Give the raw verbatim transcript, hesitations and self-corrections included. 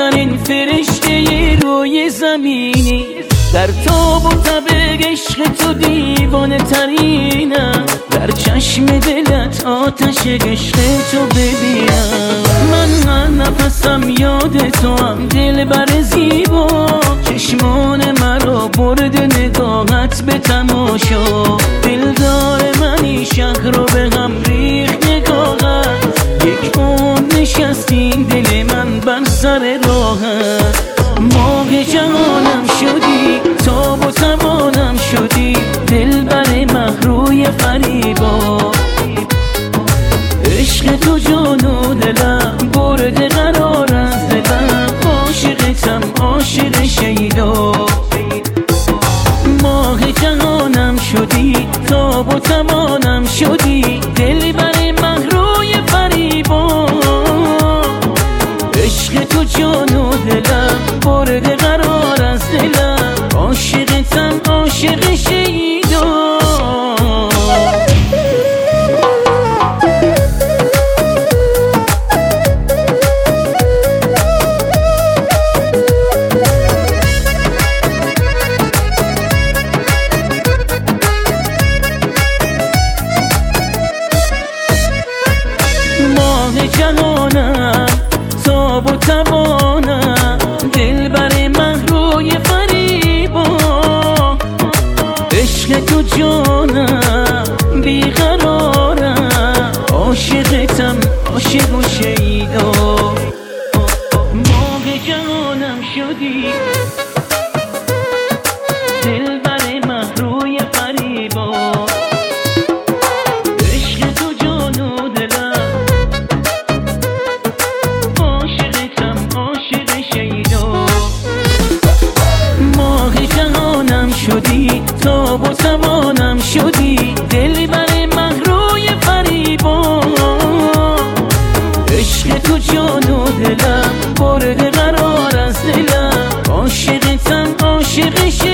ترین فرشته روی زمینی، در تاب و تب عشق تو دیوانه ترینم، در چشم دلت آتش عشق تو ببینم. من هر نفسم یاد تو هم دلبر زیبا، چشمان مرا برد نگاهت به تماشا، دلدار منی شهر رو به هم ریخت نگاهت، یک عمر نشستین دل من بر سر راهت. ماه جهانم شدی، تاب و توانم شدی، دلبر مهروی فریبا، عشق تو جان و دلم برده قرار از دلم، عاشقتم عاشق شیدا. ماه جهانم شدی، تاب و توانم شدی، دلبر مهروی فریبا، عشق تو جان و دلم برده قرار از دلم، عاشقتم عاشق شیدا. ماه جهانم، تاب و توانم، دلبر مهروی فریبا، عشق تو جانم بیقرارم، عاشقتم عاشق و شیدا. ماه جهانم شدی، دلبر مهروی فریبا، عشق تو جان و دلم، عاشقتم عاشق شیدا. ماه جهانم شدی، تاب و توانم شدی، دلبر مهروی فریبا، عشق تو جان و دلم برده قرار از دلم، عاشقتم عاشق شیدا.